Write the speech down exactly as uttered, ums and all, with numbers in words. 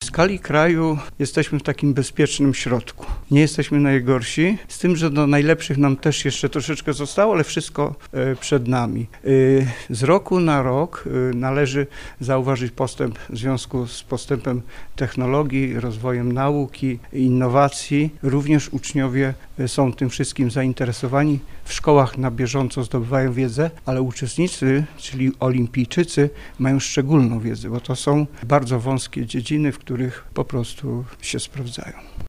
skali kraju jesteśmy w takim bezpiecznym środku. Nie jesteśmy najgorsi, z tym, że do najlepszych nam też jeszcze troszeczkę zostało, ale wszystko przed nami. Z roku na rok należy zauważyć postęp w związku z postępem technologii, rozwojem nauki, innowacji. Również uczniowie są tym wszystkim zainteresowani. W szkołach na bieżąco zdobywają wiedzę, ale uczestnicy, czyli olimpijczycy, mają szczególną wiedzę, bo to są bardzo wąskie dziedziny, w których po prostu się sprawdzają.